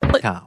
Cow.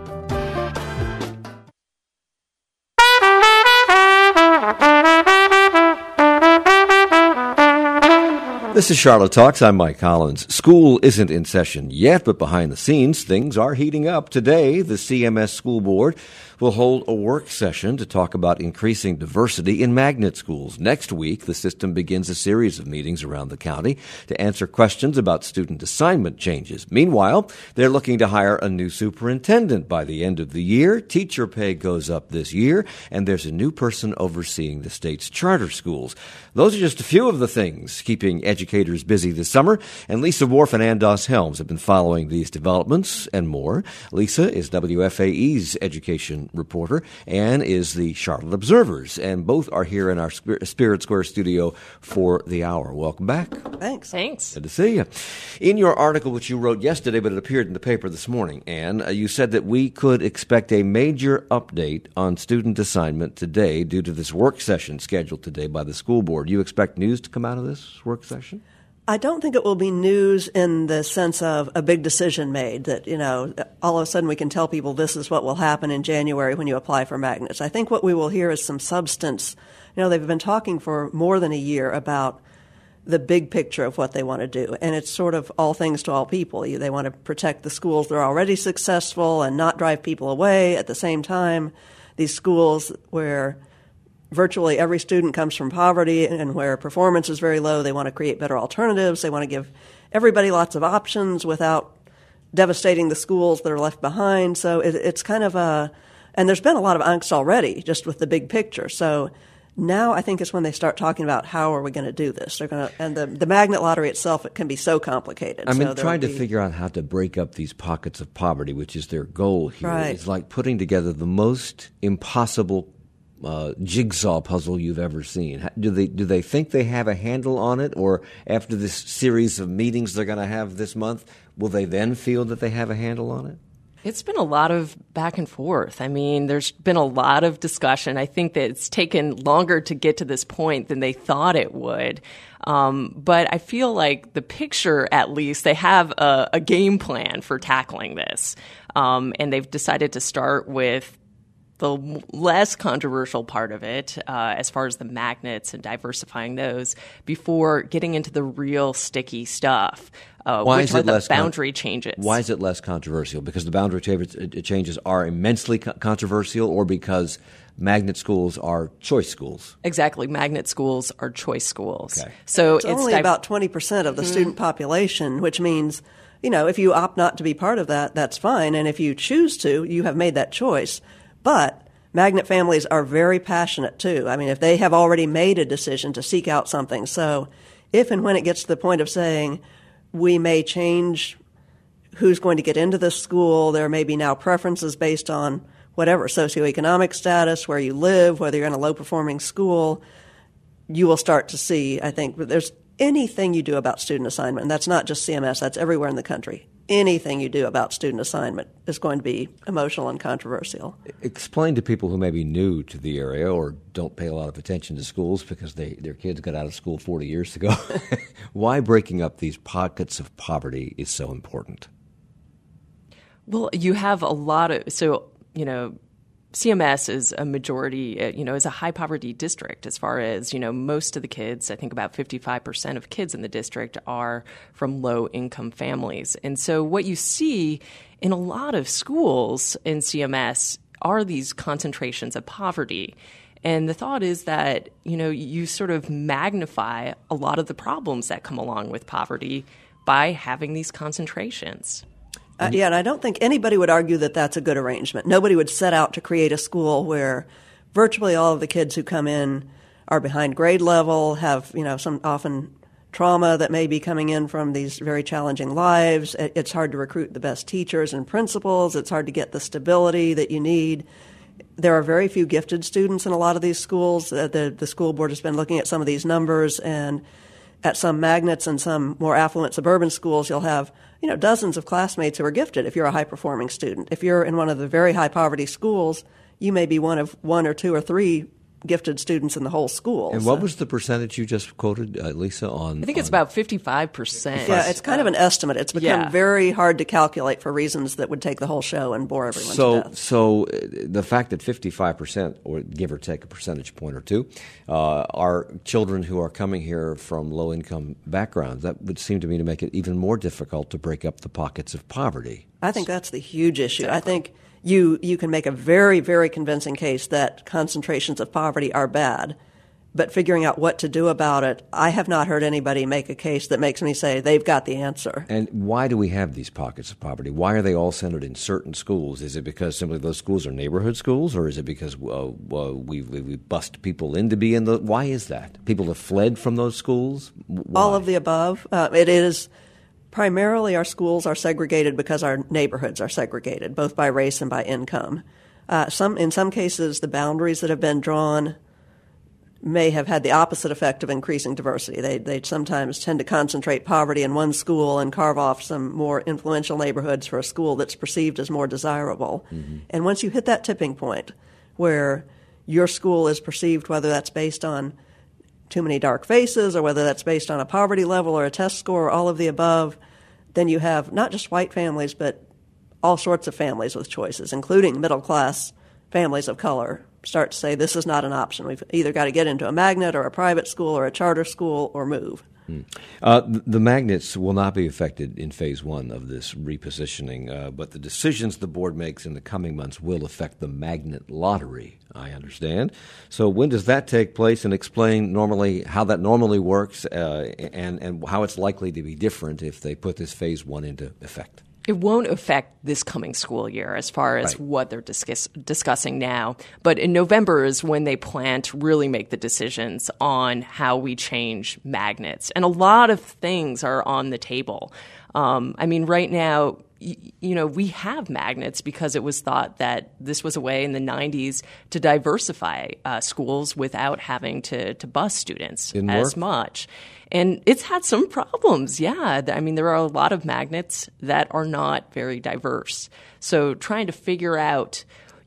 This is Charlotte Talks. I'm Mike Collins. School isn't in session yet, but behind the scenes, things are heating up. Today, the CMS School Board will hold a work session to talk about increasing diversity in magnet schools. Next week, the system begins a series of meetings around the county to answer questions about student assignment changes. Meanwhile, they're looking to hire a new superintendent by the end of the year. Teacher pay goes up this year, and there's a new person overseeing the state's charter schools. Those are just a few of the things keeping educators busy this summer, and Lisa Worf and Andos Helms have been following these developments and more. Lisa is WFAE's education reporter. Ann is the Charlotte Observer's, and both are here in our Spirit Square studio for the hour. Welcome back. Thanks. Good to see you. In your article, which you wrote yesterday, but it appeared in the paper this morning, Ann, you said that we could expect a major update on student assignment today due to this work session scheduled today by the school board. You expect news to come out of this work session? I don't think it will be news in the sense of a big decision made that, all of a sudden we can tell people this is what will happen in January when you apply for magnets. I think what we will hear is some substance. They've been talking for more than a year about the big picture of what they want to do. And it's sort of all things to all people. They want to protect the schools that are already successful and not drive people away. At the same time, these schools where virtually every student comes from poverty and where performance is very low, they want to create better alternatives. They want to give everybody lots of options without devastating the schools that are left behind. So it's kind of and there's been a lot of angst already just with the big picture. So now I think it's when they start talking about how are we going to do this. And the magnet lottery itself, it can be so complicated. Trying to figure out how to break up these pockets of poverty, which is their goal here, right. It's like putting together the most impossible jigsaw puzzle you've ever seen. Do they think they have a handle on it, or after this series of meetings they're going to have this month, will they then feel that they have a handle on it? It's been a lot of back and forth. There's been a lot of discussion. I think that it's taken longer to get to this point than they thought it would. But I feel like the picture, at least, they have a game plan for tackling this. And they've decided to start with the less controversial part of it, as far as the magnets and diversifying those, before getting into the real sticky stuff, which are the boundary changes. Why is it less controversial? Because the boundary changes are immensely controversial, or because magnet schools are choice schools? Exactly. Magnet schools are choice schools. Okay. So it's only about 20% of the student population, which means, if you opt not to be part of that, that's fine. And if you choose to, you have made that choice. But magnet families are very passionate, too. If they have already made a decision to seek out something. So if and when it gets to the point of saying we may change who's going to get into this school, there may be now preferences based on whatever socioeconomic status, where you live, whether you're in a low-performing school, you will start to see, I think, there's anything you do about student assignment, and that's not just CMS, that's everywhere in the country. Anything you do about student assignment is going to be emotional and controversial. Explain to people who may be new to the area or don't pay a lot of attention to schools because their kids got out of school 40 years ago, why breaking up these pockets of poverty is so important. Well, you have a lot of CMS is a majority, is a high poverty district as far as, most of the kids, I think about 55% of kids in the district are from low income families. And so what you see in a lot of schools in CMS are these concentrations of poverty. And the thought is that, you sort of magnify a lot of the problems that come along with poverty by having these concentrations. And I don't think anybody would argue that that's a good arrangement. Nobody would set out to create a school where virtually all of the kids who come in are behind grade level, have, some often trauma that may be coming in from these very challenging lives. It's hard to recruit the best teachers and principals. It's hard to get the stability that you need. There are very few gifted students in a lot of these schools. The school board has been looking at some of these numbers, and at some magnets and some more affluent suburban schools, you'll have dozens of classmates who are gifted if you're a high-performing student. If you're in one of the very high-poverty schools, you may be one of one or two or three gifted students in the whole school. And what was the percentage you just quoted, Lisa, on? I think it's about 55%. Yeah, it's kind of an estimate. It's become very hard to calculate for reasons that would take the whole show and bore everyone to death. So the fact that 55%, or give or take a percentage point or two, are children who are coming here from low-income backgrounds, that would seem to me to make it even more difficult to break up the pockets of poverty. I think that's the huge issue. Exactly. I think you can make a very, very convincing case that concentrations of poverty are bad, but figuring out what to do about it, I have not heard anybody make a case that makes me say they've got the answer. And why do we have these pockets of poverty? Why are they all centered in certain schools? Is it because simply those schools are neighborhood schools, or is it because we bust people in to be in the? Why is that? People have fled from those schools? Why? All of the above. It is primarily our schools are segregated because our neighborhoods are segregated, both by race and by income. In some cases, the boundaries that have been drawn may have had the opposite effect of increasing diversity. They sometimes tend to concentrate poverty in one school and carve off some more influential neighborhoods for a school that's perceived as more desirable. Mm-hmm. And once you hit that tipping point where your school is perceived, whether that's based on too many dark faces or whether that's based on a poverty level or a test score or all of the above, then you have not just white families but all sorts of families with choices, including middle-class families of color, start to say this is not an option. We've either got to get into a magnet or a private school or a charter school or move. The magnets will not be affected in phase one of this repositioning, but the decisions the board makes in the coming months will affect the magnet lottery, I understand. So when does that take place, and explain normally how that normally works and how it's likely to be different if they put this phase one into effect? It won't affect this coming school year as far as what they're discussing now. But in November is when they plan to really make the decisions on how we change magnets. And a lot of things are on the table. Right now, we have magnets because it was thought that this was a way in the 90s to diversify schools without having to bus students as much. And it's had some problems, yeah. There are a lot of magnets that are not very diverse. So trying to figure out,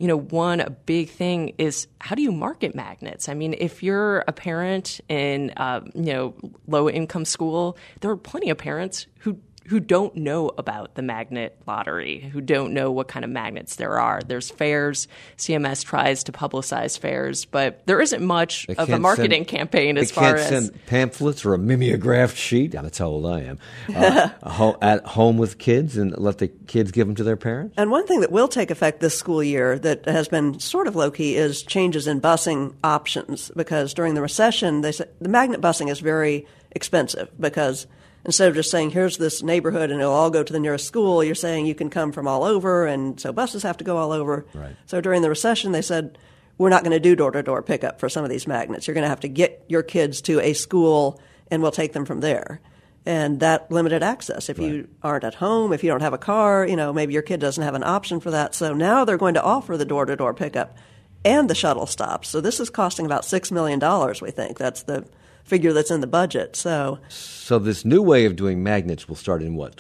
a big thing is how do you market magnets? If you're a parent in, low-income school, there are plenty of parents who don't know about the magnet lottery, who don't know what kind of magnets there are. There's fairs. CMS tries to publicize fairs, but there isn't much of a marketing campaign as far as... They can't send pamphlets or a mimeographed sheet. That's how old I am. At home with kids and let the kids give them to their parents? And one thing that will take effect this school year that has been sort of low-key is changes in busing options, because during the recession, they said the magnet busing is very expensive because instead of just saying, here's this neighborhood and it'll all go to the nearest school, you're saying you can come from all over, and so buses have to go all over. Right. So during the recession, they said, we're not going to do door-to-door pickup for some of these magnets. You're going to have to get your kids to a school, and we'll take them from there. And that limited access. If you aren't at home, if you don't have a car, maybe your kid doesn't have an option for that. So now they're going to offer the door-to-door pickup and the shuttle stops. So this is costing about $6 million, we think. That's the figure that's in the budget. So this new way of doing magnets will start in what,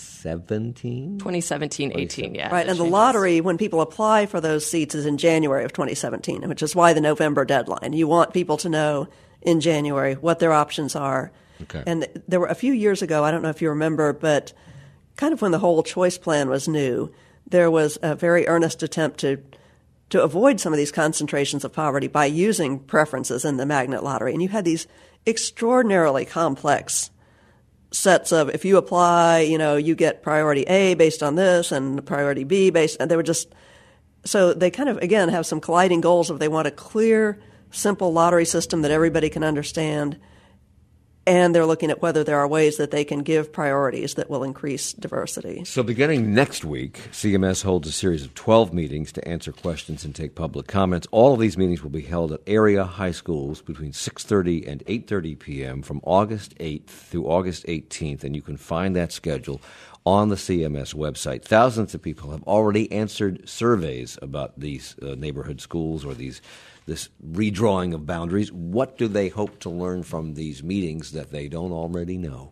2017? 2017-18, yeah. Right, and the lottery, when people apply for those seats, is in January of 2017, which is why the November deadline. You want people to know in January what their options are. Okay. And there were a few years ago, I don't know if you remember, but kind of when the whole choice plan was new, there was a very earnest attempt to avoid some of these concentrations of poverty by using preferences in the magnet lottery. And you had these extraordinarily complex sets of, if you apply, you get priority A based on this and priority B based, and they were just, so they kind of, again, have some colliding goals of they want a clear, simple lottery system that everybody can understand, and they're looking at whether there are ways that they can give priorities that will increase diversity. So beginning next week, CMS holds a series of 12 meetings to answer questions and take public comments. All of these meetings will be held at area high schools between 6:30 and 8:30 p.m. from August 8th through August 18th, and you can find that schedule on the CMS website. Thousands of people have already answered surveys about these neighborhood schools or this redrawing of boundaries. What do they hope to learn from these meetings that they don't already know?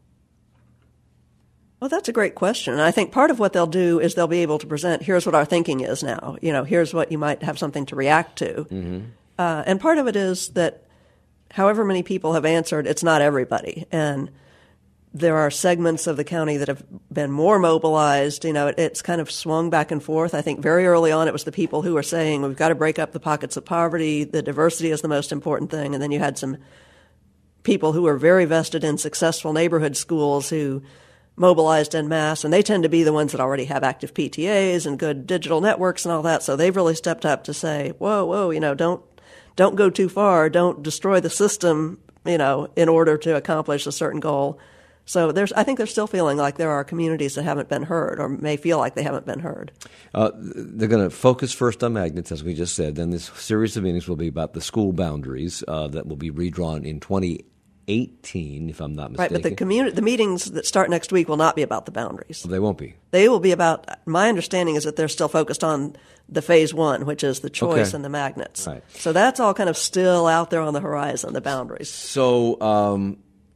Well, that's a great question. And I think part of what they'll do is they'll be able to present, here's what our thinking is now. Here's what you might have something to react to. Mm-hmm. And part of it is that however many people have answered, it's not everybody. And there are segments of the county that have been more mobilized. It's kind of swung back and forth. I think very early on it was the people who were saying we've got to break up the pockets of poverty. The diversity is the most important thing. And then you had some people who were very vested in successful neighborhood schools who mobilized en masse. And they tend to be the ones that already have active PTAs and good digital networks and all that. So they've really stepped up to say, whoa, don't go too far. Don't destroy the system, in order to accomplish a certain goal. So I think they're still feeling like there are communities that haven't been heard or may feel like they haven't been heard. They're going to focus first on magnets, as we just said. Then this series of meetings will be about the school boundaries that will be redrawn in 2018, if I'm not mistaken. Right, but the meetings that start next week will not be about the boundaries. Well, they won't be. They will be about, my understanding is that they're still focused on the phase one, which is the choice and the magnets. Right. So that's all kind of still out there on the horizon, the boundaries. So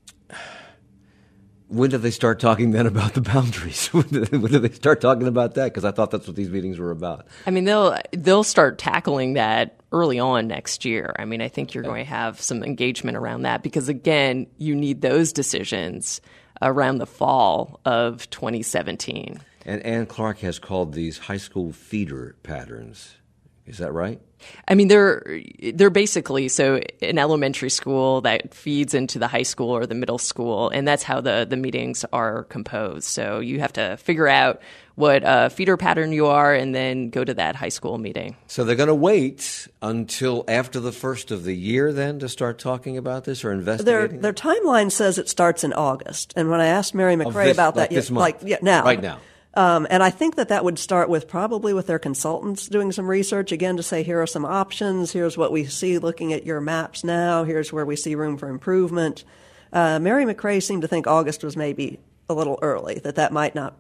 when do they start talking then about the boundaries? When do they start talking about that? Because I thought that's what these meetings were about. I mean, they'll start tackling that early on next year. I mean, I think you're going to have some engagement around that because, again, you need those decisions around the fall of 2017. And Ann Clark has called these high school feeder patterns. Is that right? I mean, they're basically so an elementary school that feeds into the high school or the middle school, and that's how the meetings are composed. So you have to figure out what feeder pattern you are and then go to that high school meeting. So they're going to wait until after the first of the year then to start talking about this or investigating? Their timeline says it starts in August. And when I asked Mary McRae about that, now. Right now. And I think that would start with probably with their consultants doing some research, again, to say, here are some options, here's what we see looking at your maps now, here's where we see room for improvement. Mary McRae seemed to think August was maybe a little early, that might not,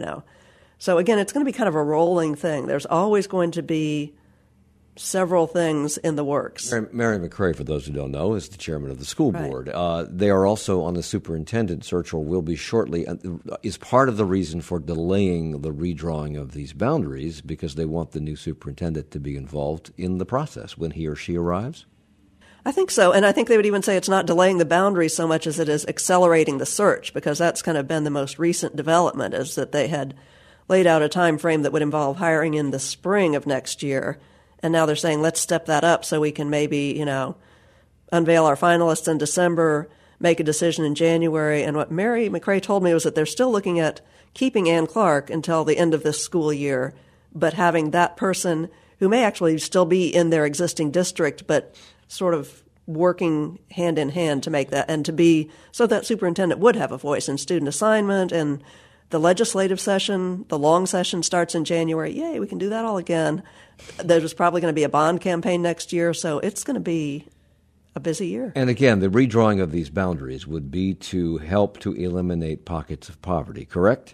So again, it's going to be kind of a rolling thing. There's always going to be several things in the works. Mary McRae, for those who don't know, is the chairman of the school board. They are also on the superintendent search, or will be shortly, is part of the reason for delaying the redrawing of these boundaries because they want the new superintendent to be involved in the process when he or she arrives? I think so, and I think they would even say it's not delaying the boundaries so much as it is accelerating the search, because that's kind of been the most recent development, is that they had laid out a time frame that would involve hiring in the spring of next year. And now they're saying, let's step that up so we can maybe, unveil our finalists in December, make a decision in January. And what Mary McRae told me was that they're still looking at keeping Ann Clark until the end of this school year, but having that person who may actually still be in their existing district, but sort of working hand in hand to make that, and to be, so that superintendent would have a voice in student assignment and the legislative session. The long session starts in January. Yay, we can do that all again. There's probably going to be a bond campaign next year, so it's going to be a busy year. And again, the redrawing of these boundaries would be to help to eliminate pockets of poverty, correct?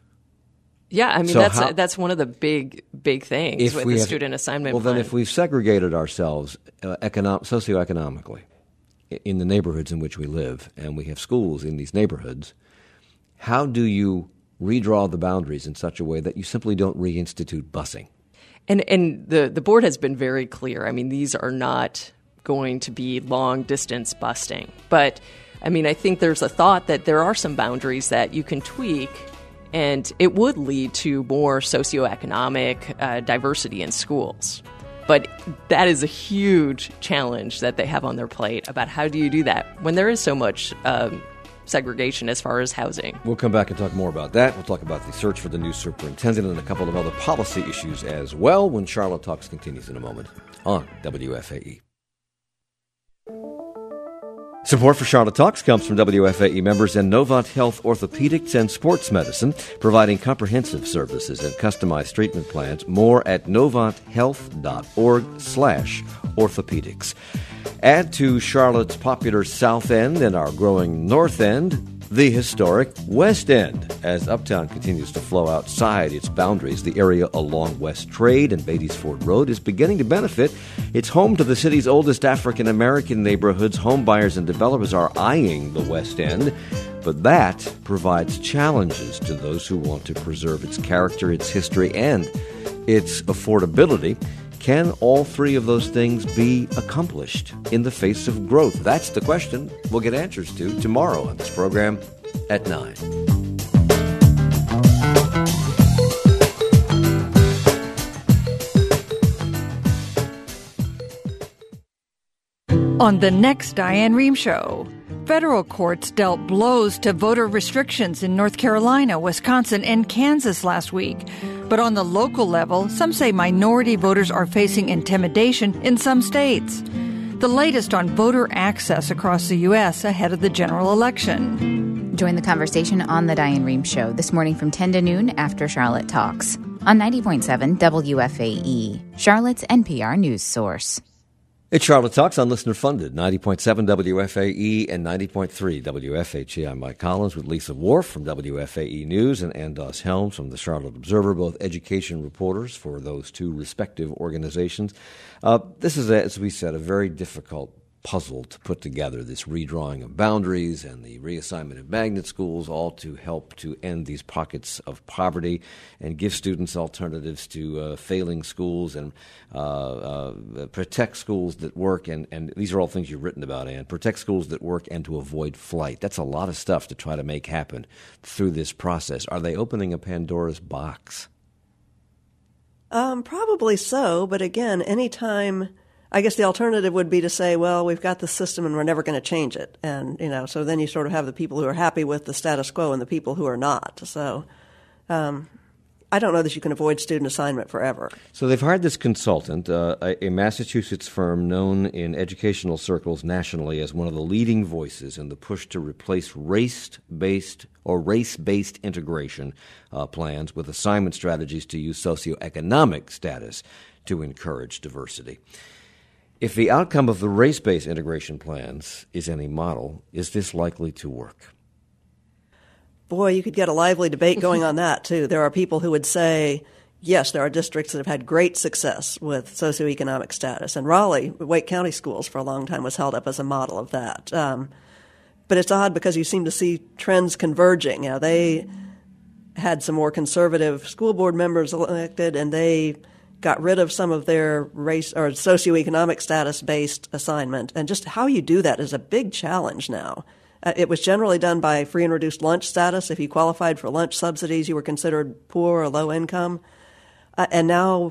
Yeah, I mean, so that's one of the big things with the student assignment plan. Well, then if we've segregated ourselves socioeconomically in the neighborhoods in which we live, and we have schools in these neighborhoods, how do you redraw the boundaries in such a way that you simply don't reinstitute busing? And the board has been very clear. I mean, these are not going to be long-distance busting. But, I mean, I think there's a thought that there are some boundaries that you can tweak, and it would lead to more socioeconomic diversity in schools. But that is a huge challenge that they have on their plate about how do you do that when there is so much segregation as far as housing. We'll come back and talk more about that. We'll talk about the search for the new superintendent and a couple of other policy issues as well when Charlotte Talks continues in a moment on WFAE. Support for Charlotte Talks comes from WFAE members and Novant Health Orthopedics and Sports Medicine, providing comprehensive services and customized treatment plans. More at novanthealth.org/orthopedics. Add to Charlotte's popular South End and our growing North End, the historic West End. As Uptown continues to flow outside its boundaries, the area along West Trade and Beatties Ford Road is beginning to benefit. It's home to the city's oldest African-American neighborhoods. Home buyers and developers are eyeing the West End, but that provides challenges to those who want to preserve its character, its history, and its affordability. Can all three of those things be accomplished in the face of growth? That's the question we'll get answers to tomorrow on this program at 9. On the next Diane Rehm Show, federal courts dealt blows to voter restrictions in North Carolina, Wisconsin, and Kansas last week. But on the local level, some say minority voters are facing intimidation in some states. The latest on voter access across the U.S. ahead of the general election. Join the conversation on The Diane Rehm Show this morning from 10 to noon after Charlotte Talks on 90.7 WFAE, Charlotte's NPR news source. It's Charlotte Talks on listener-funded, 90.7 WFAE and 90.3 WFHE. I'm Mike Collins with Lisa Wharf from WFAE News and Andos Helms from the Charlotte Observer, both education reporters for those two respective organizations. This is, as we said, a very difficult puzzle to put together, this redrawing of boundaries and the reassignment of magnet schools, all to help to end these pockets of poverty and give students alternatives to failing schools and protect schools that work. And these are all things you've written about, Ann. Protect schools that work and to avoid flight. That's a lot of stuff to try to make happen through this process. Are they opening a Pandora's box? Probably so. But again, anytime... I guess the alternative would be to say, well, we've got the system and we're never going to change it. And, so then you sort of have the people who are happy with the status quo and the people who are not. So I don't know that you can avoid student assignment forever. So they've hired this consultant, a Massachusetts firm known in educational circles nationally as one of the leading voices in the push to replace race-based integration plans with assignment strategies to use socioeconomic status to encourage diversity. If the outcome of the race-based integration plans is any model, is this likely to work? Boy, you could get a lively debate going on that, too. There are people who would say, yes, there are districts that have had great success with socioeconomic status. And Raleigh, Wake County Schools, for a long time was held up as a model of that. But it's odd because you seem to see trends converging. They had some more conservative school board members elected, and they got rid of some of their race or socioeconomic status-based assignment. And just how you do that is a big challenge now. It was generally done by free and reduced lunch status. If you qualified for lunch subsidies, you were considered poor or low income. And now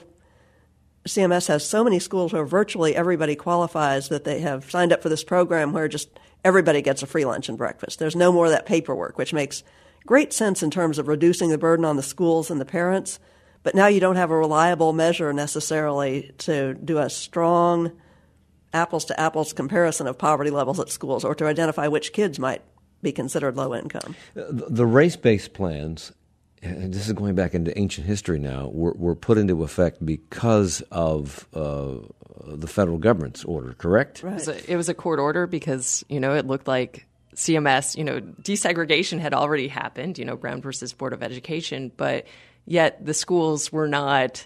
CMS has so many schools where virtually everybody qualifies that they have signed up for this program where just everybody gets a free lunch and breakfast. There's no more of that paperwork, which makes great sense in terms of reducing the burden on the schools and the parents. But now you don't have a reliable measure necessarily to do a strong apples-to-apples comparison of poverty levels at schools or to identify which kids might be considered low income. The race-based plans, and this is going back into ancient history now, were put into effect because of the federal government's order, correct? Right. It was a court order because, it looked like CMS, desegregation had already happened, Brown versus Board of Education, but yet the schools were not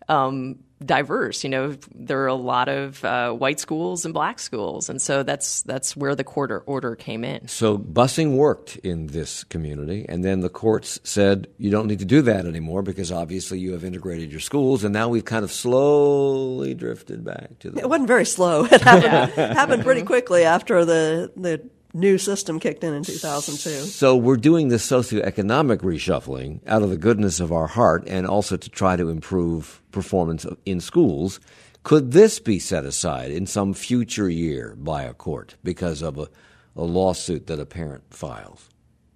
diverse. There are a lot of white schools and black schools, and so that's where the court order came in. So busing worked in this community, and then the courts said you don't need to do that anymore because obviously you have integrated your schools, and now we've kind of slowly drifted back to the... It wasn't very slow. It happened pretty quickly after the new system kicked in 2002. So we're doing this socioeconomic reshuffling out of the goodness of our heart and also to try to improve performance in schools. Could this be set aside in some future year by a court because of a lawsuit that a parent files?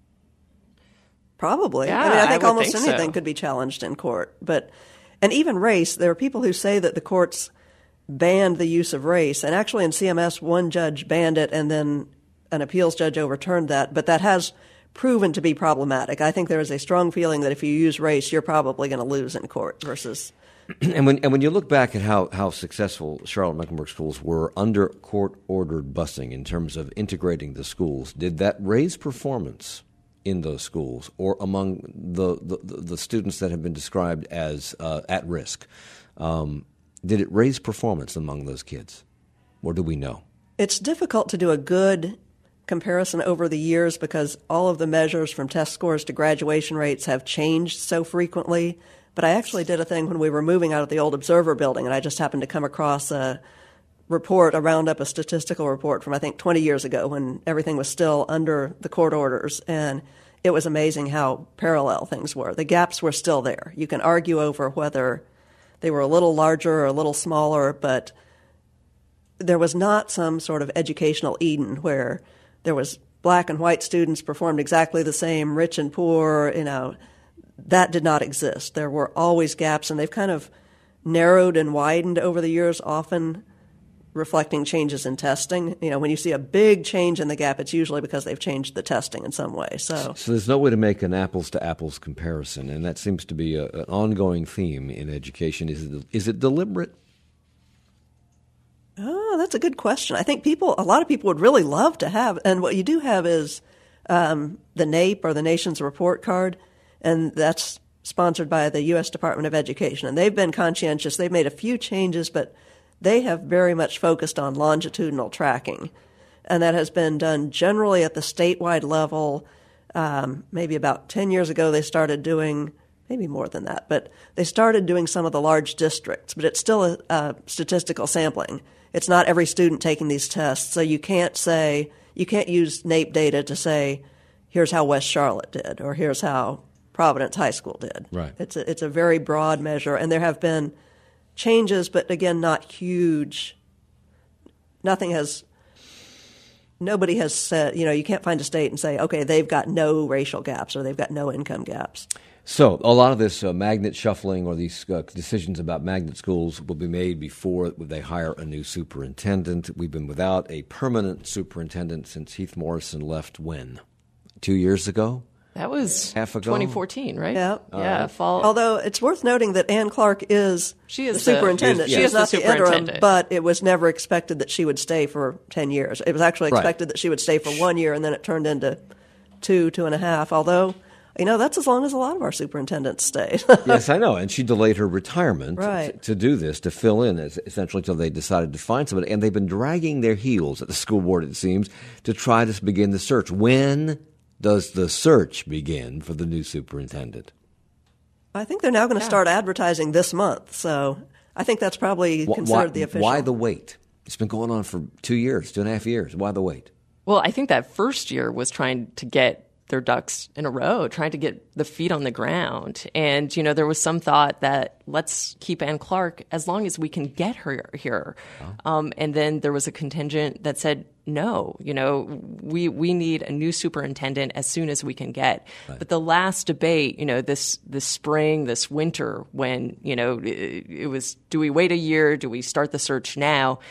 Probably. Yeah, I think would almost think anything so. could be challenged in court. And even race, there are people who say that the courts banned the use of race. And actually in CMS, one judge banned it and then an appeals judge overturned that, but that has proven to be problematic. I think there is a strong feeling that if you use race, you're probably going to lose in court versus... And when you look back at how successful Charlotte-Mecklenburg schools were under court-ordered busing in terms of integrating the schools, did that raise performance in those schools or among the students that have been described as at risk? Did it raise performance among those kids, or do we know? It's difficult to do a good comparison over the years because all of the measures from test scores to graduation rates have changed so frequently But I actually did a thing when we were moving out of the old Observer building, and I just happened to come across a roundup, a statistical report from, I think, 20 years ago when everything was still under the court orders. And it was amazing how parallel things were. The gaps were still there. You can argue over whether they were a little larger or a little smaller, but there was not some sort of educational Eden where there was black and white students performed exactly the same, rich and poor, that did not exist. There were always gaps, and they've kind of narrowed and widened over the years, often reflecting changes in testing. When you see a big change in the gap, it's usually because they've changed the testing in some way. So there's no way to make an apples-to-apples comparison, and that seems to be an ongoing theme in education. Is it deliberate? Oh, that's a good question. I think a lot of people would really love to have, and what you do have is the NAEP, or the Nation's Report Card, and that's sponsored by the U.S. Department of Education. And they've been conscientious. They've made a few changes, but they have very much focused on longitudinal tracking. And that has been done generally at the statewide level. Maybe about 10 years ago, they started doing, maybe more than that, but they started doing some of the large districts. But it's still a statistical sampling. It's not every student taking these tests. So you can't use NAEP data to say, here's how West Charlotte did, or here's how Providence High School did. Right. It's a very broad measure, and there have been changes, but again, not huge. Nobody has said, you can't find a state and say, okay, they've got no racial gaps or they've got no income gaps. So a lot of this magnet shuffling, or these decisions about magnet schools, will be made before they hire a new superintendent. We've been without a permanent superintendent since Heath Morrison left when? 2 years ago? That was half ago? 2014, right? Yeah. Fall. Although it's worth noting that Ann Clark is the superintendent. She is not the interim, superintendent. but it was never expected that she would stay for 10 years. It was actually expected that she would stay for 1 year, and then it turned into 2.5, although that's as long as a lot of our superintendents stayed. Yes, I know. And she delayed her retirement right. to do this, to fill in, essentially, until they decided to find somebody. And they've been dragging their heels at the school board, it seems, to try to begin the search. When does the search begin for the new superintendent? I think they're now going to start advertising this month. So I think that's probably considered the official. Why the wait? It's been going on for 2 years, 2.5 years. Why the wait? Well, I think that first year was trying to get their ducks in a row, trying to get the feet on the ground. And, there was some thought that let's keep Ann Clark as long as we can get her here. Oh. And then there was a contingent that said, no, we need a new superintendent as soon as we can get. Right. But the last debate, this spring, this winter, when, it was, do we wait a year? Do we start the search now?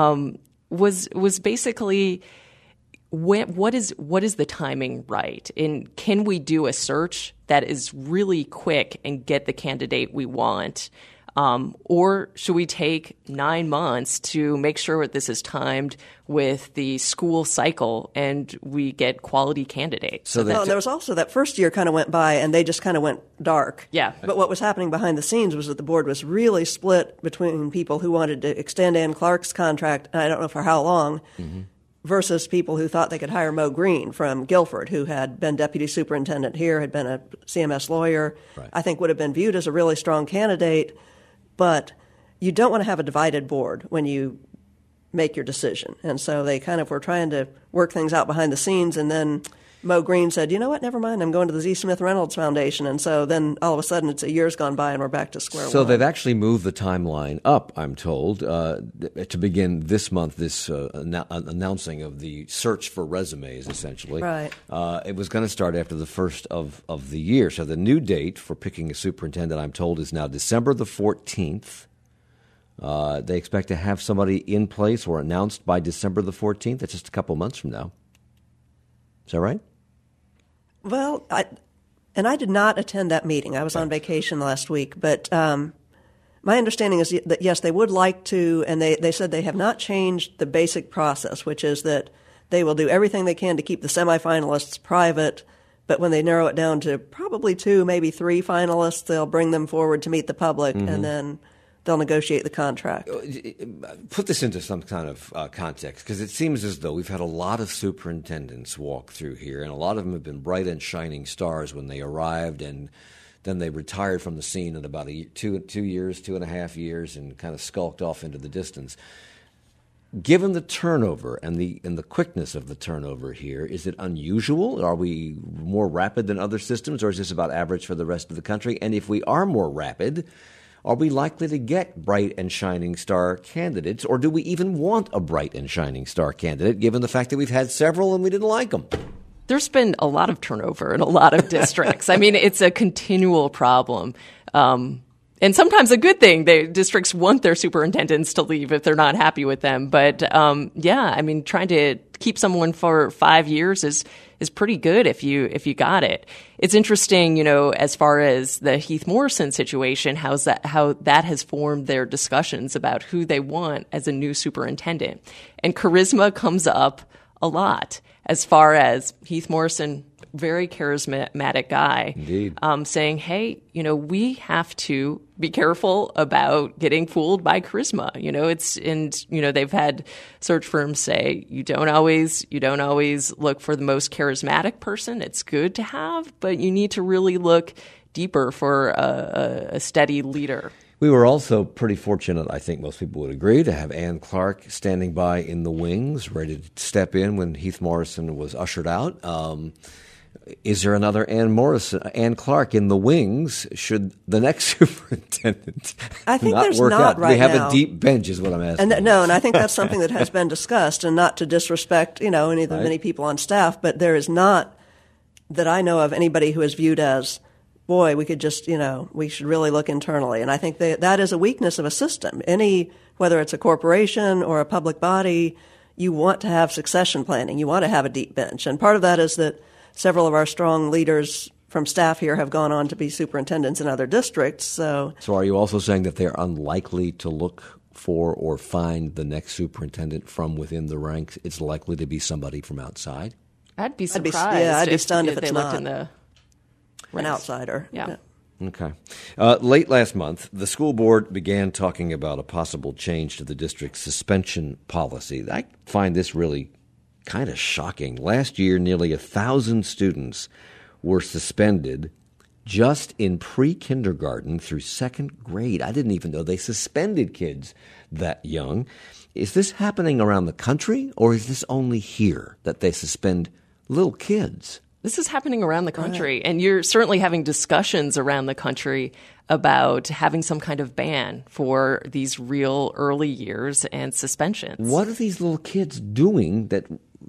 Was basically, what is the timing right? And can we do a search that is really quick and get the candidate we want? Or should we take 9 months to make sure that this is timed with the school cycle and we get quality candidates? So there was also that first year kind of went by and they just kind of went dark. Yeah. But what was happening behind the scenes was that the board was really split between people who wanted to extend Ann Clark's contract, I don't know for how long, versus people who thought they could hire Mo Green from Guilford, who had been deputy superintendent here, had been a CMS lawyer, I think would have been viewed as a really strong candidate. But you don't want to have a divided board when you make your decision. And so they kind of were trying to work things out behind the scenes. And then Mo Green said, you know what, never mind, I'm going to the Z. Smith Reynolds Foundation. And so then all of a sudden it's a year's gone by and we're back to square one. So they've actually moved the timeline up, I'm told, to begin this month, this announcing of the search for resumes, essentially. Right. It was going to start after the first of the year. So the new date for picking a superintendent, I'm told, is now December the 14th. They expect to have somebody in place or announced by December the 14th. That's just a couple months from now. Is that right? Well, I did not attend that meeting. I was on vacation last week. But my understanding is that, yes, they would like to, and they said they have not changed the basic process, which is that they will do everything they can to keep the semifinalists private, but when they narrow it down to probably 2, maybe 3 finalists, they'll bring them forward to meet the public, and then they'll negotiate the contract. Put this into some kind of context, because it seems as though we've had a lot of superintendents walk through here, and a lot of them have been bright and shining stars when they arrived and Then they retired from the scene in about 2 years, 2.5 years, and kind of skulked off into the distance. Given the turnover and the quickness of the turnover here, is it unusual? Are we more rapid than other systems, or is this about average for the rest of the country? And if we are more rapid, are we likely to get bright and shining star candidates, or do we even want a bright and shining star candidate, given the fact that we've had several and we didn't like them? There's been a lot of turnover in a lot of districts. I mean, it's a continual problem. And sometimes a good thing. Districts want their superintendents to leave if they're not happy with them. But I mean, trying to keep someone for 5 years is pretty good if you got it. It's interesting, as far as the Heath Morrison situation, how that has formed their discussions about who they want as a new superintendent. And charisma comes up a lot as far as Heath Morrison, very charismatic guy, indeed, saying, hey, we have to be careful about getting fooled by charisma. They've had search firms say you don't always look for the most charismatic person. It's good to have, but you need to really look deeper for a steady leader. We were also pretty fortunate, I think most people would agree, to have Ann Clark standing by in the wings, ready to step in when Heath Morrison was ushered out. Is there another Ann Clark in the wings should the next superintendent I think not there's work not out? right now. We have now. a deep bench is what I'm asking. And I think that's something that has been discussed, and not to disrespect, any of the many people on staff, but there is not, that I know of, anybody who is viewed as, boy, we could just, we should really look internally. And I think that is a weakness of a system. Whether it's a corporation or a public body, you want to have succession planning. You want to have a deep bench. And part of that is that several of our strong leaders from staff here have gone on to be superintendents in other districts. So are you also saying that they're unlikely to look for or find the next superintendent from within the ranks? It's likely to be somebody from outside? I'd be surprised. I'd be stunned if it's looked not in the an outsider. Yeah. Okay. Late last month, the school board began talking about a possible change to the district's suspension policy. I find this really kind of shocking. Last year, nearly 1,000 students were suspended just in pre-kindergarten through second grade. I didn't even know they suspended kids that young. Is this happening around the country, or is this only here that they suspend little kids? This is happening around the country, and you're certainly having discussions around the country about having some kind of ban for these real early years and suspensions. What are these little kids doing that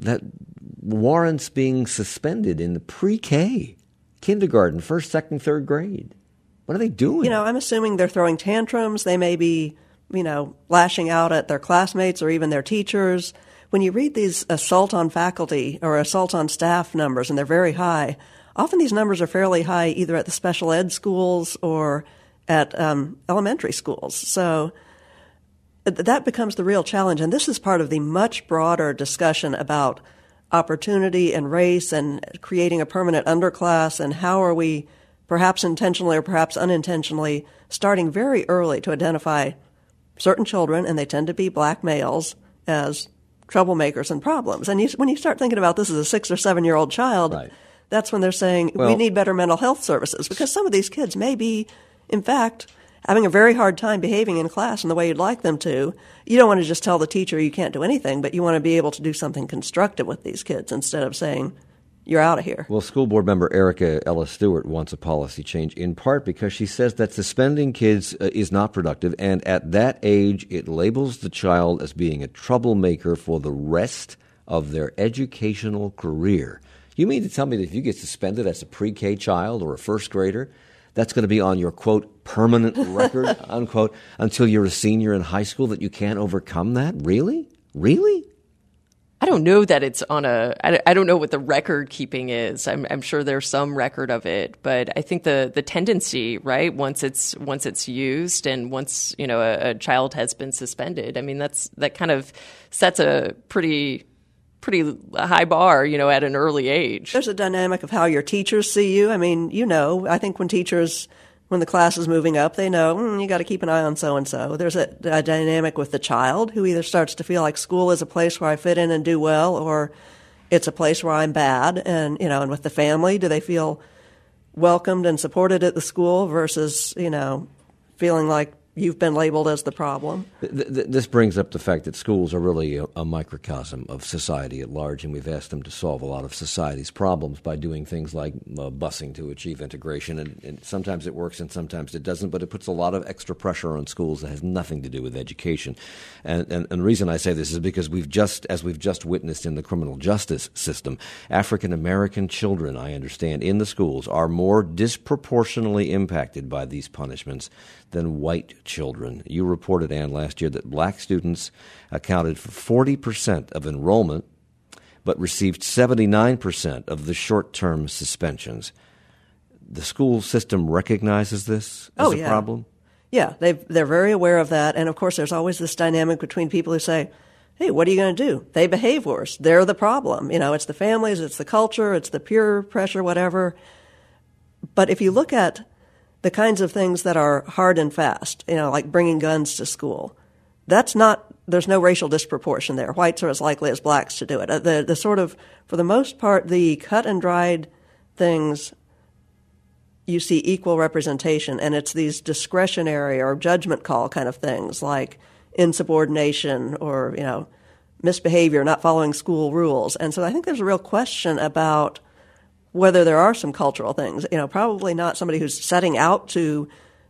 warrants being suspended in the pre-K, kindergarten, first, second, third grade? What are they doing? I'm assuming they're throwing tantrums. They may be, lashing out at their classmates or even their teachers. When you read these assault on faculty or assault on staff numbers, and they're very high, often these numbers are fairly high either at the special ed schools or at elementary schools. So that becomes the real challenge. And this is part of the much broader discussion about opportunity and race and creating a permanent underclass, and how are we, perhaps intentionally or perhaps unintentionally, starting very early to identify certain children, and they tend to be black males, as troublemakers and problems. And when you start thinking about this as a 6 or 7 year old child, right, that's when they're saying, we need better mental health services, because some of these kids may be, in fact, having a very hard time behaving in class in the way you'd like them to. You don't want to just tell the teacher you can't do anything, but you want to be able to do something constructive with these kids instead of saying, you're out of here. Well, school board member Erica Ellis Stewart wants a policy change, in part because she says that suspending kids is not productive, and at that age it labels the child as being a troublemaker for the rest of their educational career. You mean to tell me that if you get suspended as a pre-K child or a first grader, that's going to be on your, quote, permanent record, unquote, until you're a senior in high school, that you can't overcome that? Really? Really? I don't know that it's on I don't know what the record keeping is. I'm sure there's some record of it, but I think the tendency, right, once it's used and once, a child has been suspended, I mean, that kind of sets a pretty high bar, at an early age. There's a dynamic of how your teachers see you. I mean, I think when the class is moving up, they know, you got to keep an eye on so-and-so. There's a dynamic with the child who either starts to feel like school is a place where I fit in and do well, or it's a place where I'm bad. And, and with the family, do they feel welcomed and supported at the school versus, feeling like you've been labeled as the problem. This brings up the fact that schools are really a microcosm of society at large, and we've asked them to solve a lot of society's problems by doing things like busing to achieve integration. And sometimes it works and sometimes it doesn't, but it puts a lot of extra pressure on schools that has nothing to do with education. And the reason I say this is because as we've just witnessed in the criminal justice system, African American children, I understand, in the schools are more disproportionately impacted by these punishments than white children. You reported, Ann, last year that black students accounted for 40% of enrollment, but received 79% of the short-term suspensions. The school system recognizes this as a problem? Yeah, they're very aware of that. And, of course, there's always this dynamic between people who say, hey, what are you going to do? They behave worse. They're the problem. It's the families, it's the culture, it's the peer pressure, whatever. But if you look at the kinds of things that are hard and fast, like bringing guns to school, there's no racial disproportion there. Whites are as likely as blacks to do it. The sort of, for the most part, the cut and dried things, you see equal representation, and it's these discretionary or judgment call kind of things like insubordination or, misbehavior, not following school rules. And so I think there's a real question about whether there are some cultural things, probably not somebody who's setting out to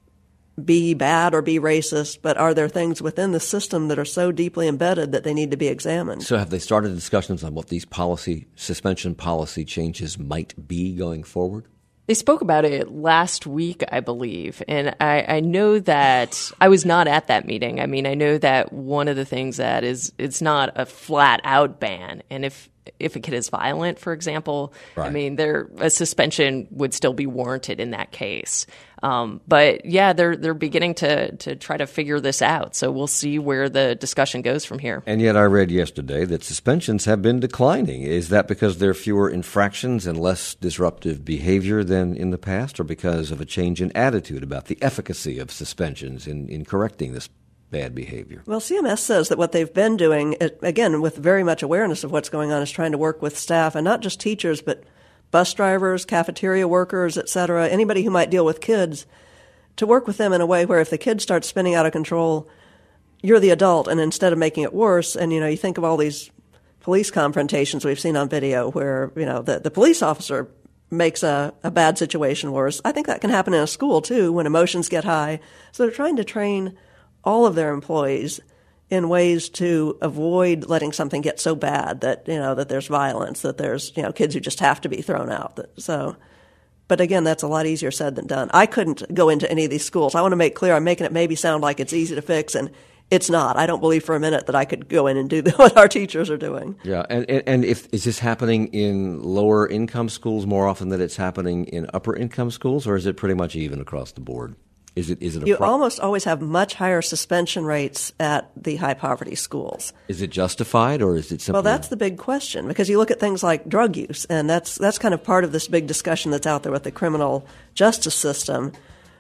be bad or be racist, but are there things within the system that are so deeply embedded that they need to be examined? So have they started discussions on what these suspension policy changes might be going forward? They spoke about it last week, I believe, and I know that I was not at that meeting. I mean, I know that one of the things that it's not a flat-out ban, and if a kid is violent, for example, right. I mean, a suspension would still be warranted in that case. But yeah, they're beginning to try to figure this out. So we'll see where the discussion goes from here. And yet I read yesterday that suspensions have been declining. Is that because there are fewer infractions and less disruptive behavior than in the past, or because of a change in attitude about the efficacy of suspensions in correcting this bad behavior? Well, CMS says that what they've been doing, again, with very much awareness of what's going on, is trying to work with staff, and not just teachers, but bus drivers, cafeteria workers, et cetera, anybody who might deal with kids, to work with them in a way where if the kid starts spinning out of control, you're the adult, and instead of making it worse, and, you think of all these police confrontations we've seen on video where, the police officer makes a bad situation worse. I think that can happen in a school, too, when emotions get high. So they're trying to train all of their employees in ways to avoid letting something get so bad that, that there's violence, that there's, kids who just have to be thrown out. But again, that's a lot easier said than done. I couldn't go into any of these schools. I want to make clear I'm making it maybe sound like it's easy to fix, and it's not. I don't believe for a minute that I could go in and do what our teachers are doing. Yeah, and is this happening in lower income schools more often than it's happening in upper income schools, or is it pretty much even across the board? Is it you almost always have much higher suspension rates at the high poverty schools. Is it justified, or is it simply? Well, that's the big question, because you look at things like drug use, and that's kind of part of this big discussion that's out there with the criminal justice system.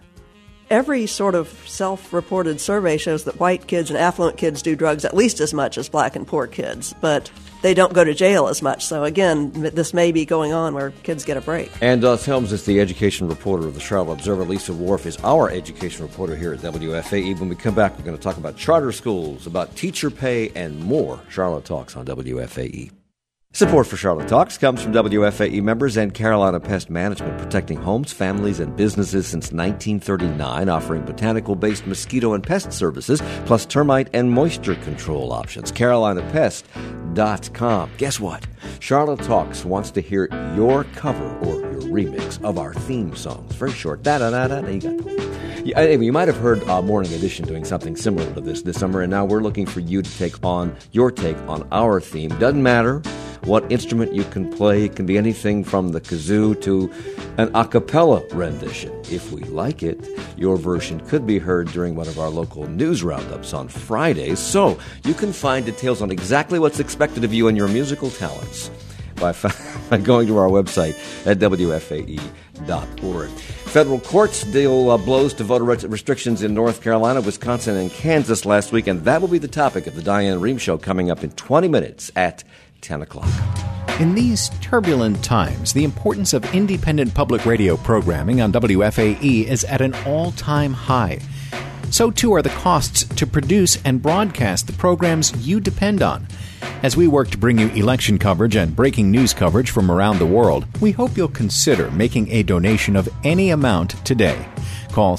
Every sort of self-reported survey shows that white kids and affluent kids do drugs at least as much as black and poor kids, but they don't go to jail as much. So again, this may be going on where kids get a break. And Helms is the education reporter of the Charlotte Observer. Lisa Wharf is our education reporter here at WFAE. When we come back, we're going to talk about charter schools, about teacher pay, and more. Charlotte Talks on WFAE. Support for Charlotte Talks comes from WFAE members and Carolina Pest Management, protecting homes, families, and businesses since 1939, offering botanical-based mosquito and pest services, plus termite and moisture control options. CarolinaPest.com. Guess what? Charlotte Talks wants to hear your cover or your remix of our theme songs. Very short. Da-da-da-da. You got them. You might have heard Morning Edition doing something similar to this summer, and now we're looking for you to take on your take on our theme. Doesn't matter what instrument you can play. It can be anything from the kazoo to an a cappella rendition. If we like it, your version could be heard during one of our local news roundups on Fridays. So you can find details on exactly what's expected of you and your musical talents by going to our website at WFAE.org. Federal courts deal blows to voter restrictions in North Carolina, Wisconsin, and Kansas last week, and that will be the topic of the Diane Rehm Show coming up in 20 minutes at 10 o'clock. In these turbulent times, the importance of independent public radio programming on WFAE is at an all-time high. So too are the costs to produce and broadcast the programs you depend on. As we work to bring you election coverage and breaking news coverage from around the world, we hope you'll consider making a donation of any amount today. Call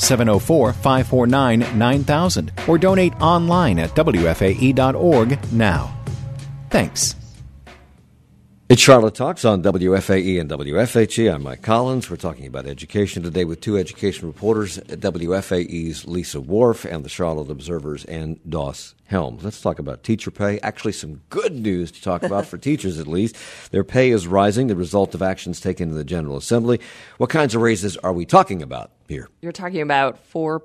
704-549-9000 or donate online at WFAE.org now. Thanks. It's Charlotte Talks on WFAE and WFHE. I'm Mike Collins. We're talking about education today with two education reporters at WFAE's Lisa Wharf and the Charlotte Observer's and Doss Helms. Let's talk about teacher pay. Actually, some good news to talk about for teachers, at least. Their pay is rising, the result of actions taken in the General Assembly. What kinds of raises are we talking about here? You're talking about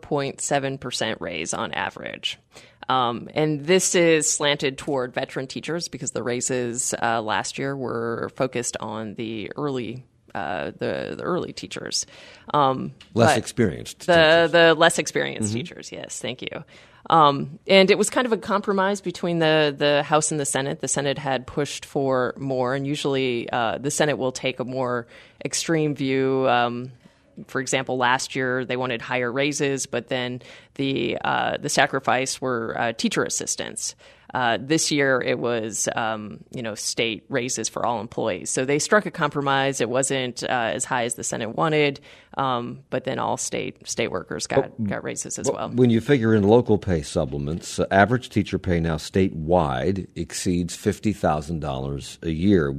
4.7% raise on average. And this is slanted toward veteran teachers because the raises last year were focused on the early teachers. Less experienced teachers. The less experienced teachers, yes, thank you. And it was kind of a compromise between the House and the Senate. The Senate had pushed for more, and usually the Senate will take a more extreme view. For example, last year they wanted higher raises, but then the sacrifice were teacher assistants. This year it was state raises for all employees. So they struck a compromise. It wasn't as high as the Senate wanted, but then all state workers got raises as well. When you figure in local pay supplements, average teacher pay now statewide exceeds $50,000 a year.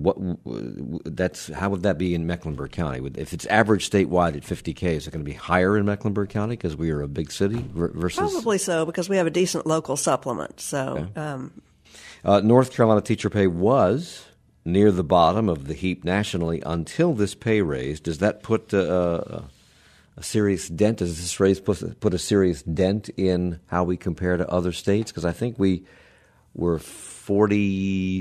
How would that be in Mecklenburg County? If it's average statewide at $50K, is it going to be higher in Mecklenburg County because we are a big city versus? Probably so, because we have a decent local supplement. So. Okay. North Carolina teacher pay was near the bottom of the heap nationally until this pay raise. Does that put a serious dent? Does this raise put a serious dent in how we compare to other states? Because I think we were 42nd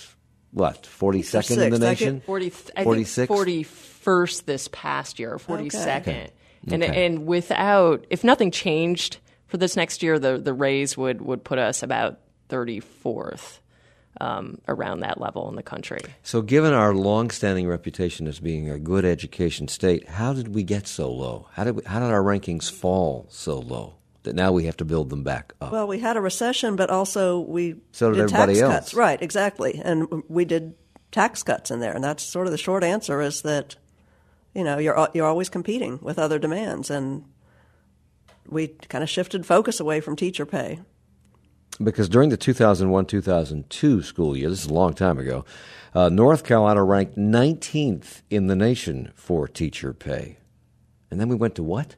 in the nation? 46th? 41st this past year, 42nd. Okay. And without, if nothing changed for this next year, the raise would put us about 34th around that level in the country. So given our long-standing reputation as being a good education state, how did we get so low? How did our rankings fall so low that now we have to build them back up? Well, we had a recession, but also we did tax else. Cuts. Right, exactly. And we did tax cuts in there. And that's sort of the short answer is that, you're always competing with other demands. And we kind of shifted focus away from teacher pay. Because during the 2001-2002 school year, this is a long time ago, North Carolina ranked 19th in the nation for teacher pay. And then we went to what?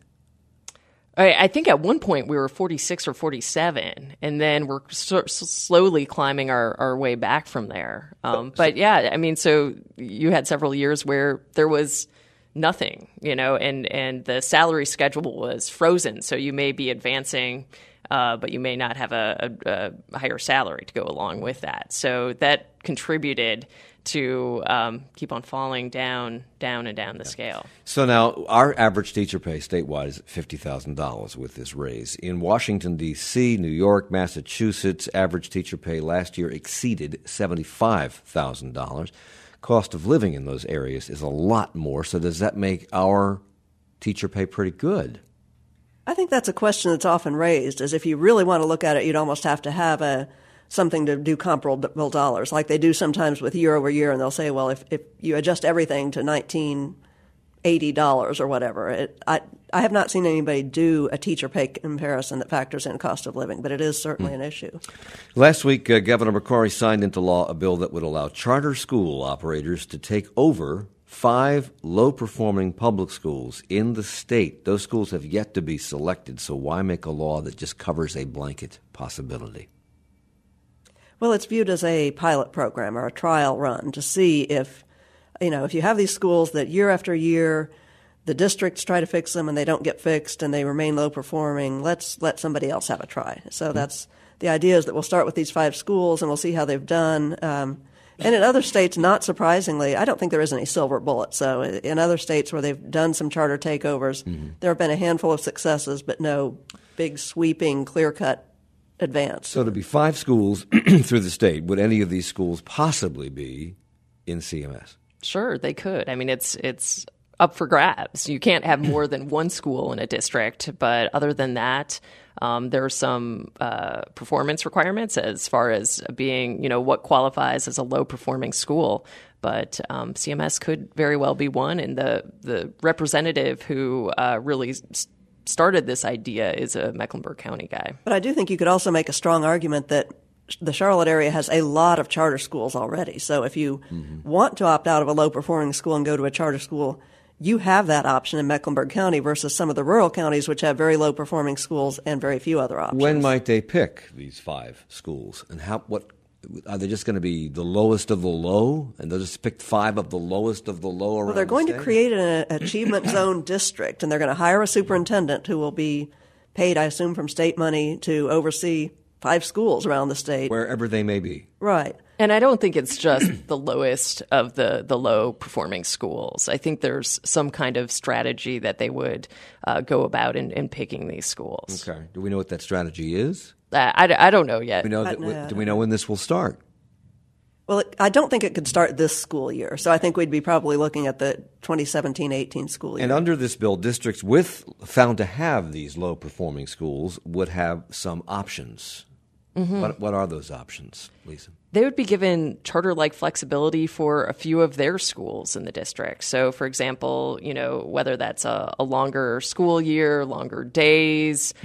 I think at one point we were 46 or 47, and then we're slowly climbing our way back from there. So you had several years where there was nothing, and the salary schedule was frozen, so you may be advancing but you may not have a higher salary to go along with that. So that contributed to keep on falling down the scale. So now our average teacher pay statewide is $50,000 with this raise. In Washington, D.C., New York, Massachusetts, average teacher pay last year exceeded $75,000. Cost of living in those areas is a lot more. So does that make our teacher pay pretty good? I think that's a question that's often raised, is if you really want to look at it, you'd almost have to have something to do comparable dollars, like they do sometimes with year over year, and they'll say, well, if you adjust everything to $1980 or whatever. I have not seen anybody do a teacher pay comparison that factors in cost of living, but it is certainly an issue. Last week, Governor McCrory signed into law a bill that would allow charter school operators to take over 5 low-performing public schools in the state. Those schools have yet to be selected, so why make a law that just covers a blanket possibility? Well, it's viewed as a pilot program or a trial run to see if you have these schools that year after year the districts try to fix them and they don't get fixed and they remain low-performing, let's let somebody else have a try. So that's the idea, is that we'll start with these 5 schools and we'll see how they've done. And in other states, not surprisingly, I don't think there is any silver bullet. So in other states where they've done some charter takeovers, there have been a handful of successes, but no big sweeping, clear-cut advance. So to be 5 schools through the state, would any of these schools possibly be in CMS? Sure, they could. I mean, it's up for grabs. You can't have more than one school in a district, but other than that, there are some performance requirements as far as being, what qualifies as a low-performing school. But CMS could very well be one, and the representative who really started this idea is a Mecklenburg County guy. But I do think you could also make a strong argument that the Charlotte area has a lot of charter schools already. So if you want to opt out of a low-performing school and go to a charter school, you have that option in Mecklenburg County versus some of the rural counties which have very low-performing schools and very few other options. When might they pick these 5 schools? And what are they just going to be the lowest of the low? And they'll just pick 5 of the lowest of the low around Well, they're going the to state? create an achievement zone district, and they're going to hire a superintendent who will be paid, I assume, from state money to oversee 5 schools around the state. Wherever they may be. Right. And I don't think it's just the lowest of the low-performing schools. I think there's some kind of strategy that they would go about in picking these schools. Okay. Do we know what that strategy is? I don't know yet. Do we know when this will start? Well, I don't think it could start this school year. So I think we'd be probably looking at the 2017-18 school year. And under this bill, districts found to have these low-performing schools would have some options. Mm-hmm. What are those options, Lisa? They would be given charter-like flexibility for a few of their schools in the district. So, for example, whether that's a longer school year, longer days,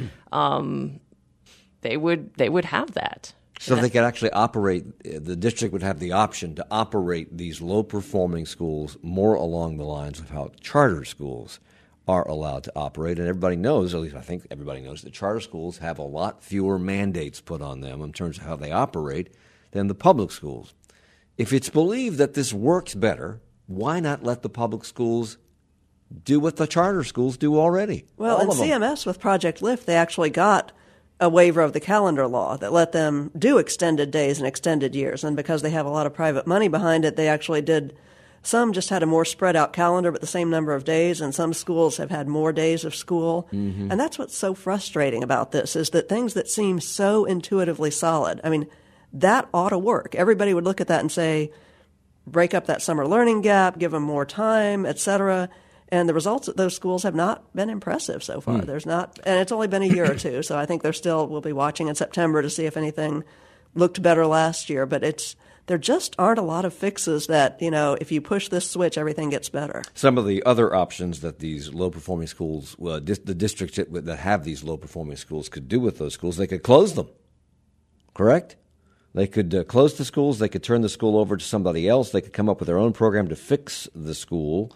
they would have that. So they could actually operate, the district would have the option to operate these low-performing schools more along the lines of how charter schools are allowed to operate. And everybody knows, at least I think everybody knows, that charter schools have a lot fewer mandates put on them in terms of how they operate than the public schools. If it's believed that this works better, why not let the public schools do what the charter schools do already? Well, in CMS with Project Lift, they actually got a waiver of the calendar law that let them do extended days and extended years. And because they have a lot of private money behind it, they actually did. Some just had a more spread out calendar, but the same number of days, and some schools have had more days of school. Mm-hmm. And that's what's so frustrating about this, is that things that seem so intuitively solid, I mean, that ought to work. Everybody would look at that and say, break up that summer learning gap, give them more time, et cetera. And the results at those schools have not been impressive so far. There's not, and it's only been a year or two, so I think we'll be watching in September to see if anything looked better last year. But there just aren't a lot of fixes that, if you push this switch, everything gets better. Some of the other options that these low-performing schools, the districts that have these low-performing schools could do with those schools, they could close them, correct? They could close the schools. They could turn the school over to somebody else. They could come up with their own program to fix the school.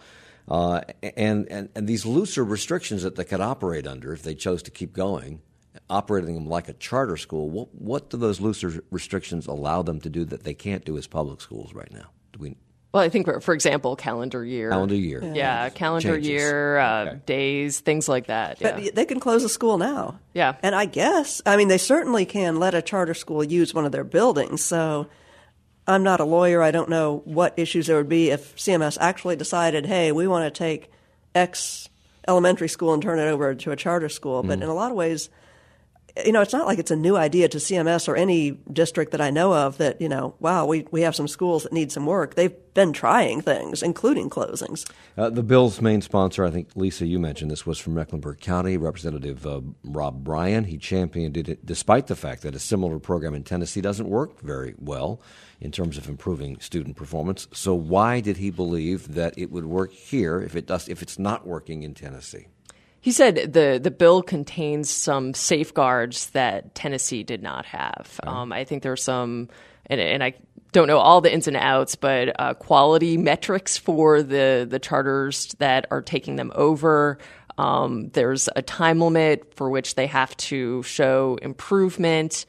And these looser restrictions that they could operate under if they chose to keep going, operating them like a charter school, what do those looser restrictions allow them to do that they can't do as public schools right now? Well, I think, for example, calendar year. Calendar year. Yeah, calendar Changes. Year, days, things like that. Yeah. But they can close a school now. Yeah. And they certainly can let a charter school use one of their buildings. So I'm not a lawyer. I don't know what issues there would be if CMS actually decided, hey, we want to take X elementary school and turn it over to a charter school. But in a lot of ways, it's not like it's a new idea to CMS or any district that I know of that, wow, we have some schools that need some work. They've been trying things, including closings. The bill's main sponsor, I think, Lisa, you mentioned this, was from Mecklenburg County, Representative Rob Bryan. He championed it despite the fact that a similar program in Tennessee doesn't work very well in terms of improving student performance. So why did he believe that it would work here if it's not working in Tennessee? He said the bill contains some safeguards that Tennessee did not have. I think there are some, and I don't know all the ins and outs, but quality metrics for the charters that are taking them over. There's a time limit for which they have to show improvement.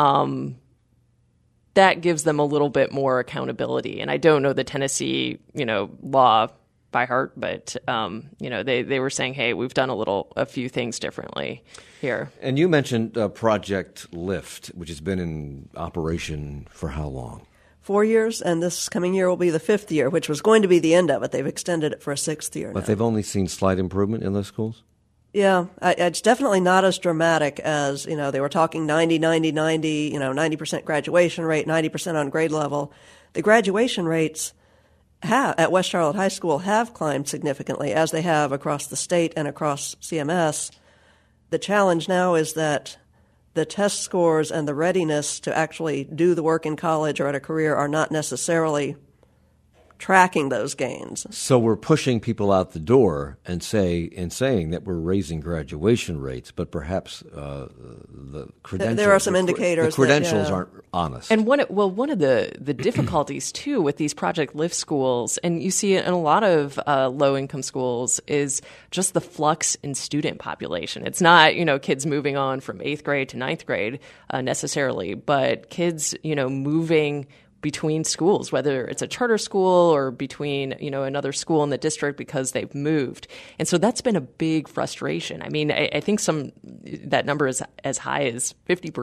That gives them a little bit more accountability. And I don't know the Tennessee, law by heart, but they were saying, hey, we've done a few things differently here. And you mentioned Project Lift, which has been in operation for how long? 4 years, and this coming year will be the 5th year, which was going to be the end of it. They've extended it for a 6th year. But now. they've only seen slight improvement in those schools? Yeah, it's definitely not as dramatic as, they were talking 90, 90, 90%, graduation rate, 90% on grade level. The graduation rates at West Charlotte High School have climbed significantly, as they have across the state and across CMS. The challenge now is that the test scores and the readiness to actually do the work in college or at a career are not necessarily tracking those gains. So we're pushing people out the door and saying that we're raising graduation rates, but perhaps the credentials. There are some indicators. The credentials aren't honest. And one of the difficulties too with these Project Lift schools, and you see it in a lot of low income schools, is just the flux in student population. It's not kids moving on from 8th grade to 9th grade necessarily, but kids moving between schools, whether it's a charter school or between, another school in the district because they've moved. And so that's been a big frustration. I mean, I think that number is as high as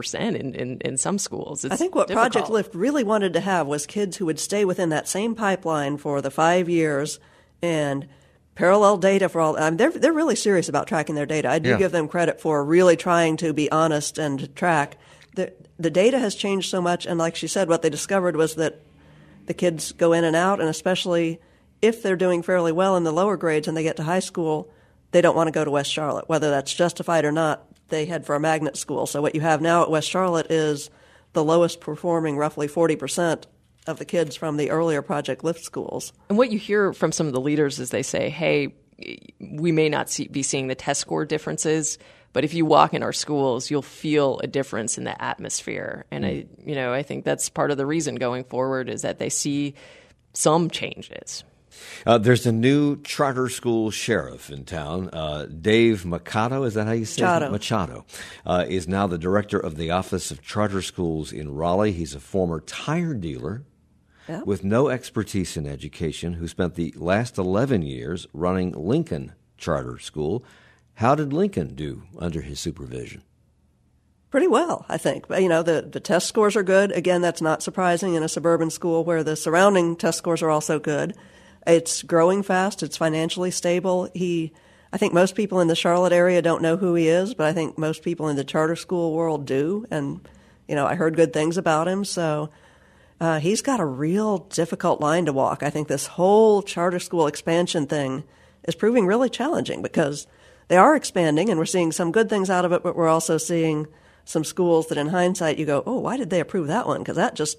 50% in some schools. It's I think what difficult. Project Lift really wanted to have was kids who would stay within that same pipeline for the 5 years and parallel data for all. They're really serious about tracking their data. I do give them credit for really trying to be honest and track. The data has changed so much, and like she said, what they discovered was that the kids go in and out, and especially if they're doing fairly well in the lower grades and they get to high school, they don't want to go to West Charlotte. Whether that's justified or not, they head for a magnet school. So what you have now at West Charlotte is the lowest performing, roughly 40% of the kids from the earlier Project Lift schools. And what you hear from some of the leaders is they say, hey, we may not be seeing the test score differences, but if you walk in our schools, you'll feel a difference in the atmosphere. And I think that's part of the reason going forward is that they see some changes. There's a new charter school sheriff in town. Dave Machado, is that how you say it? Machado is now the director of the Office of Charter Schools in Raleigh. He's a former tire dealer with no expertise in education who spent the last 11 years running Lincoln Charter School. How did Lincoln do under his supervision? Pretty well, I think. The test scores are good. Again, that's not surprising in a suburban school where the surrounding test scores are also good. It's growing fast. It's financially stable. I think most people in the Charlotte area don't know who he is, but I think most people in the charter school world do. And, I heard good things about him. So he's got a real difficult line to walk. I think this whole charter school expansion thing is proving really challenging because they are expanding, and we're seeing some good things out of it, but we're also seeing some schools that in hindsight you go, oh, why did they approve that one? Because that just,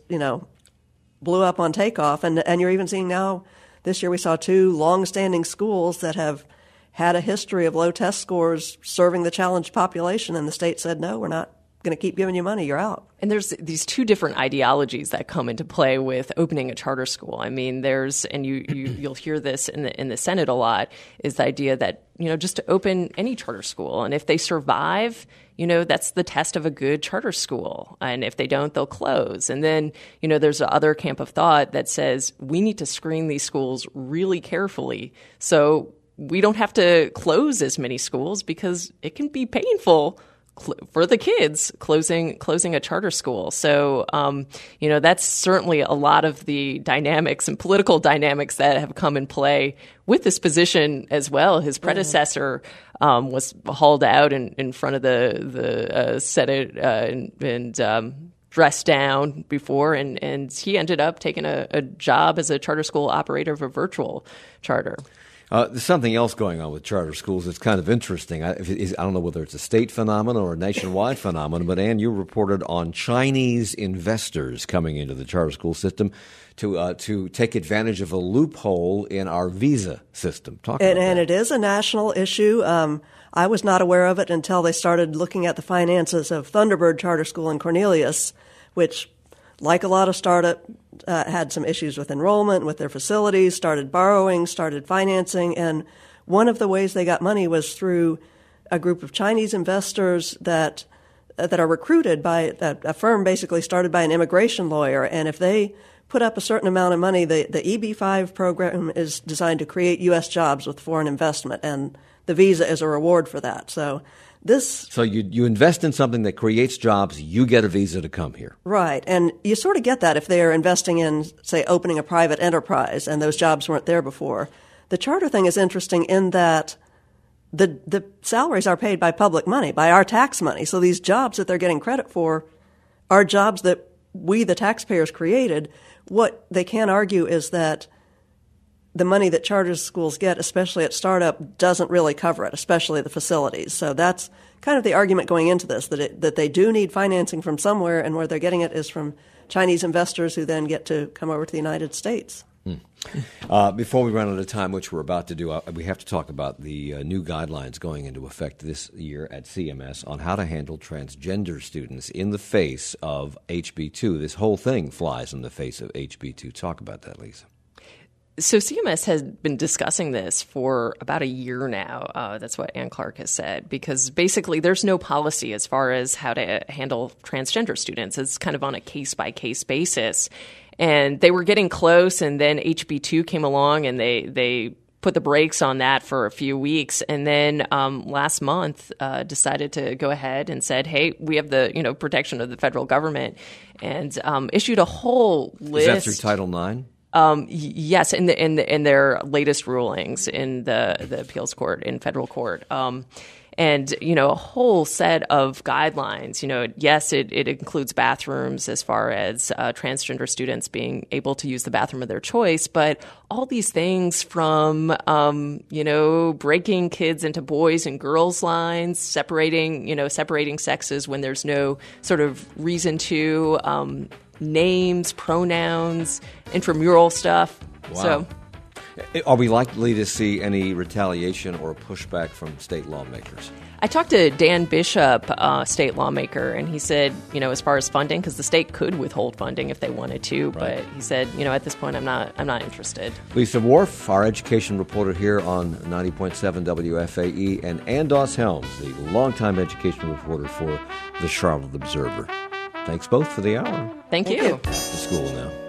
blew up on takeoff. And you're even seeing now, this year we saw 2 long-standing schools that have had a history of low test scores serving the challenged population, and the state said, no, we're not going to keep giving you money, you're out. And there's these 2 different ideologies that come into play with opening a charter school. I mean, you'll hear this in the Senate a lot, is the idea that, just to open any charter school, and if they survive, that's the test of a good charter school. And if they don't, they'll close. And then, there's the other camp of thought that says we need to screen these schools really carefully so we don't have to close as many schools because it can be painful for the kids closing a charter school. So, that's certainly a lot of the dynamics and political dynamics that have come in play with this position as well. His predecessor was hauled out in front of the Senate and dressed down before, and he ended up taking a job as a charter school operator of a virtual charter. There's something else going on with charter schools that's kind of interesting. I don't know whether it's a state phenomenon or a nationwide phenomenon, but Ann, you reported on Chinese investors coming into the charter school system to take advantage of a loophole in our visa system. Talk about that. And it is a national issue. I was not aware of it until they started looking at the finances of Thunderbird Charter School in Cornelius, which, like a lot of startup, had some issues with enrollment, with their facilities, started borrowing, started financing. And one of the ways they got money was through a group of Chinese investors that are recruited by a firm basically started by an immigration lawyer. And if they put up a certain amount of money, the EB-5 program is designed to create U.S. jobs with foreign investment, and the visa is a reward for that. So you invest in something that creates jobs, you get a visa to come here. Right. And you sort of get that if they are investing in, say, opening a private enterprise and those jobs weren't there before. The charter thing is interesting in that the salaries are paid by public money, by our tax money. So these jobs that they're getting credit for are jobs that we, the taxpayers, created. What they can argue is that the money that charter schools get, especially at startup, doesn't really cover it, especially the facilities. So that's kind of the argument going into this, that they do need financing from somewhere, and where they're getting it is from Chinese investors who then get to come over to the United States. Before we run out of time, which we're about to do, we have to talk about the new guidelines going into effect this year at CMS on how to handle transgender students in the face of HB2. This whole thing flies in the face of HB2. Talk about that, Lisa. So CMS has been discussing this for about a year now. That's what Ann Clark has said, because basically there's no policy as far as how to handle transgender students. It's kind of on a case-by-case basis. And they were getting close, and then HB2 came along, and they put the brakes on that for a few weeks. And then last month decided to go ahead and said, hey, we have the protection of the federal government, and issued a whole list. Is that through Title IX? Yes, in their latest rulings in the appeals court, in federal court. And, a whole set of guidelines. Yes, it includes bathrooms as far as transgender students being able to use the bathroom of their choice. But all these things from, breaking kids into boys and girls lines, separating sexes when there's no sort of reason to, names, pronouns, intramural stuff. Wow. So, are we likely to see any retaliation or pushback from state lawmakers? I talked to Dan Bishop, state lawmaker, and he said, as far as funding, because the state could withhold funding if they wanted to, right. But he said, at this point, I'm not interested. Lisa Wharf, our education reporter here on 90.7 WFAE, and Ann Doss Helms, the longtime education reporter for the Charlotte Observer. Thanks both for the hour. Thank you. Back to school now.